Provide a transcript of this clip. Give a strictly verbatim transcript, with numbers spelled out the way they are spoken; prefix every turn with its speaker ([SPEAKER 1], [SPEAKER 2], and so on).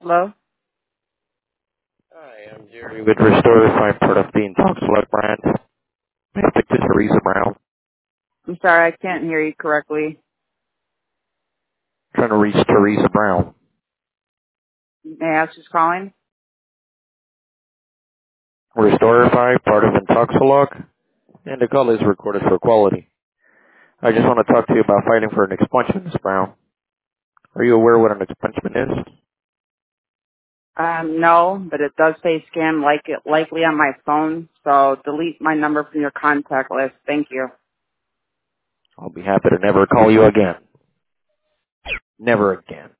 [SPEAKER 1] Hello?
[SPEAKER 2] Hi, I'm Jerry with Restore, my part of the Intox Select brand. May I speak to Teresa Brown?
[SPEAKER 1] I'm sorry, I can't hear you correctly.
[SPEAKER 2] Trying to reach Teresa Brown.
[SPEAKER 1] May I ask who's calling?
[SPEAKER 2] Restorify, part of Intoxilog, and the call is recorded for quality. I just want to talk to you about fighting for an expungement, Miz Brown. Are you aware what an expungement is?
[SPEAKER 1] Um, no, but it does say scam like it likely on my phone, so delete my number from your contact list. Thank you.
[SPEAKER 2] I'll be happy to never call you again. Never again.